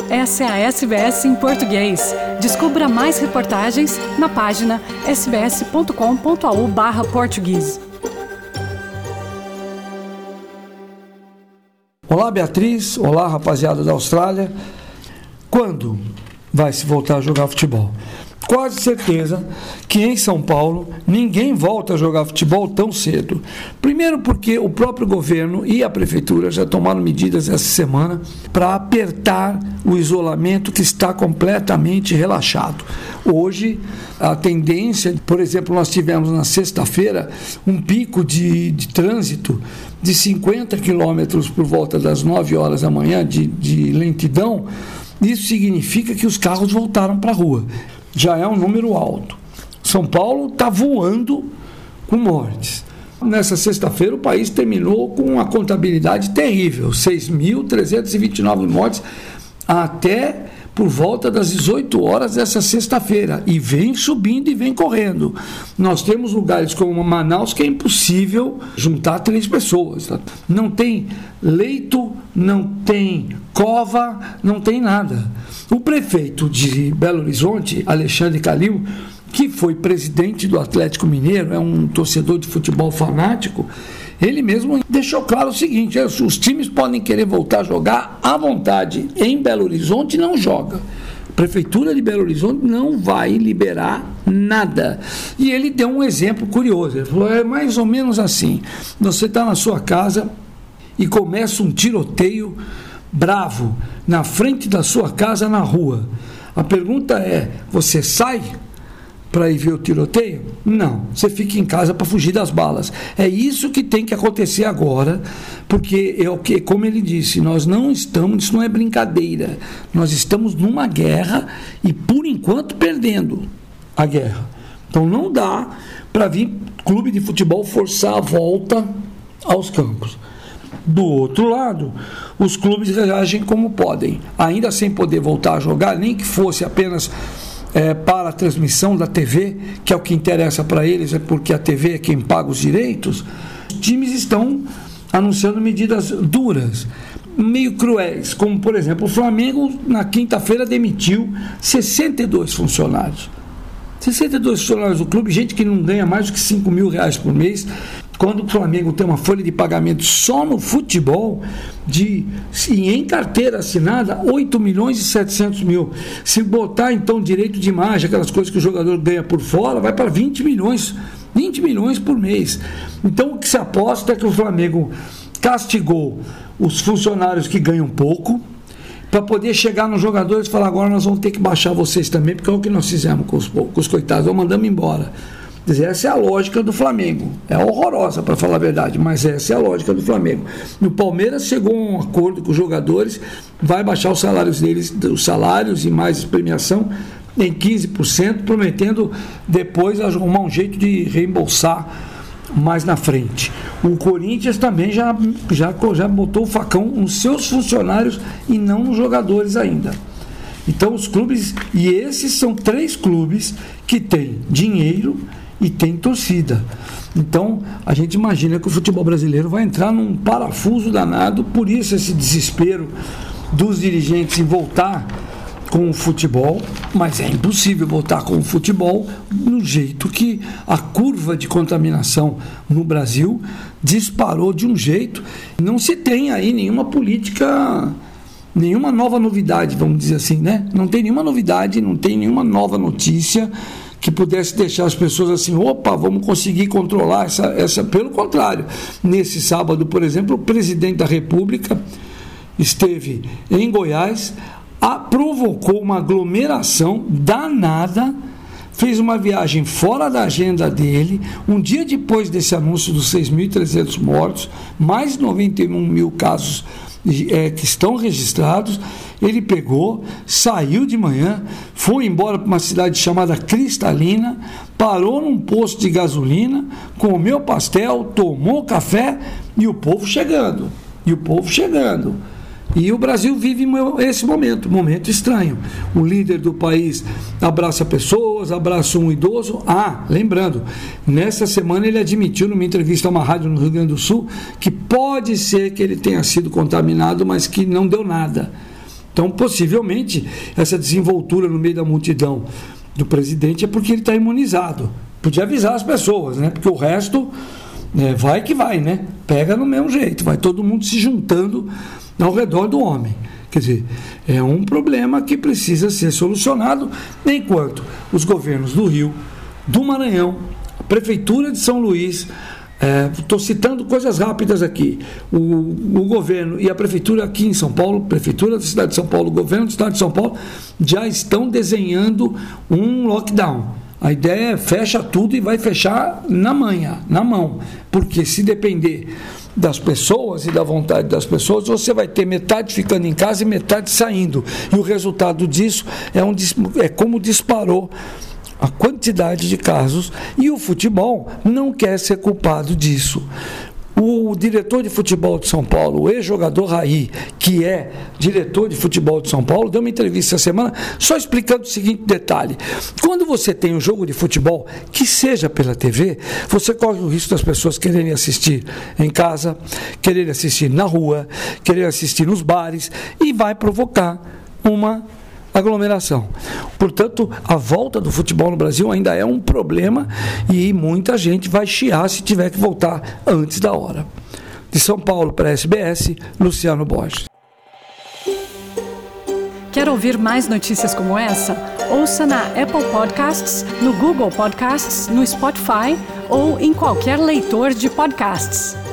Essa é a SBS em português. Descubra mais reportagens na página sbs.com.au/português. Olá, Beatriz. Olá, rapaziada da Austrália. Quando vai se voltar a jogar futebol? Quase certeza que em São Paulo ninguém volta a jogar futebol tão cedo. Primeiro porque o próprio governo e a prefeitura já tomaram medidas essa semana para apertar o isolamento que está completamente relaxado. Hoje, a tendência, por exemplo, nós tivemos na sexta-feira um pico de trânsito de 50 quilômetros por volta das 9 horas da manhã de lentidão. Isso significa que os carros voltaram para a rua. Já é um número alto. São Paulo está voando com mortes. Nessa sexta-feira o país terminou com uma contabilidade terrível, 6.329 mortes até por volta das 18 horas dessa sexta-feira, e vem subindo e vem correndo. Nós temos lugares como Manaus que é impossível juntar 3 pessoas. Tá? Não tem leito, não tem cova, não tem nada. O prefeito de Belo Horizonte, Alexandre Calil, que foi presidente do Atlético Mineiro, é um torcedor de futebol fanático, ele mesmo deixou claro o seguinte: os times podem querer voltar a jogar à vontade. Em Belo Horizonte não joga. A Prefeitura de Belo Horizonte não vai liberar nada. E ele deu um exemplo curioso. Ele falou, é mais ou menos assim: você está na sua casa e começa um tiroteio bravo na frente da sua casa na rua. A pergunta é, você sai para ir ver o tiroteio? Não, você fica em casa para fugir das balas. É isso que tem que acontecer agora, porque é o que, como ele disse, nós não estamos, isso não é brincadeira, nós estamos numa guerra e por enquanto perdendo a guerra. Então não dá para vir clube de futebol forçar a volta aos campos. Do outro lado, os clubes reagem como podem, ainda sem poder voltar a jogar, nem que fosse apenas para a transmissão da TV, que é o que interessa para eles, é porque a TV é quem paga os direitos. Os times estão anunciando medidas duras, meio cruéis, como por exemplo o Flamengo na quinta-feira demitiu 62 funcionários. 62 funcionários do clube, gente que não ganha mais do que R$5.000 por mês, quando o Flamengo tem uma folha de pagamento só no futebol e em carteira assinada 8.700.000. Se botar então direito de imagem, aquelas coisas que o jogador ganha por fora, vai para 20 milhões por mês. Então o que se aposta é que o Flamengo castigou os funcionários que ganham pouco, para poder chegar nos jogadores e falar, agora nós vamos ter que baixar vocês também, porque é o que nós fizemos com os coitados, nós mandamos embora. Quer dizer, essa é a lógica do Flamengo. É horrorosa, para falar a verdade, mas essa é a lógica do Flamengo. No Palmeiras chegou a um acordo com os jogadores, vai baixar os salários deles, os salários e mais premiação em 15%, prometendo depois arrumar um jeito de reembolsar mais na frente. O Corinthians também já botou o facão nos seus funcionários e não nos jogadores ainda. Então os clubes, e esses são 3 clubes que têm dinheiro e tem torcida. Então a gente imagina que o futebol brasileiro vai entrar num parafuso danado, por isso esse desespero dos dirigentes em voltar com o futebol, mas é impossível voltar com o futebol no jeito que a curva de contaminação no Brasil disparou de um jeito. Não se tem aí nenhuma política, nenhuma nova novidade, vamos dizer assim, né? Não tem nenhuma novidade, não tem nenhuma nova notícia que pudesse deixar as pessoas assim, opa, vamos conseguir controlar essa. Pelo contrário, nesse sábado, por exemplo, o presidente da República esteve em Goiás, provocou uma aglomeração danada, fez uma viagem fora da agenda dele, um dia depois desse anúncio dos 6.300 mortos, mais 91.000 casos que estão registrados. Ele pegou, saiu de manhã, foi embora para uma cidade chamada Cristalina, parou num posto de gasolina, comeu pastel, tomou café e o povo chegando. E o Brasil vive esse momento estranho. O líder do país abraça pessoas, abraça um idoso. Lembrando, nessa semana ele admitiu numa entrevista a uma rádio no Rio Grande do Sul que pode ser que ele tenha sido contaminado, mas que não deu nada. Então, possivelmente, essa desenvoltura no meio da multidão do presidente é porque ele está imunizado. Podia avisar as pessoas, né? Porque o resto vai que vai, né? Pega no mesmo jeito, vai todo mundo se juntando ao redor do homem. Quer dizer, é um problema que precisa ser solucionado, enquanto os governos do Rio, do Maranhão, a Prefeitura de São Luís, estou citando coisas rápidas aqui, o governo e a Prefeitura aqui em São Paulo, Prefeitura da cidade de São Paulo, o governo do estado de São Paulo, já estão desenhando um lockdown. A ideia é fecha tudo e vai fechar na mão, porque se depender das pessoas e da vontade das pessoas, você vai ter metade ficando em casa e metade saindo, e o resultado disso é como disparou a quantidade de casos, e o futebol não quer ser culpado disso. O diretor de futebol de São Paulo, o ex-jogador Raí, que é diretor de futebol de São Paulo, deu uma entrevista essa semana só explicando o seguinte detalhe: quando você tem um jogo de futebol, que seja pela TV, você corre o risco das pessoas quererem assistir em casa, quererem assistir na rua, quererem assistir nos bares, e vai provocar uma aglomeração. Portanto, a volta do futebol no Brasil ainda é um problema e muita gente vai chiar se tiver que voltar antes da hora. De São Paulo para a SBS, Luciano Borges. Quer ouvir mais notícias como essa? Ouça na Apple Podcasts, no Google Podcasts, no Spotify ou em qualquer leitor de podcasts.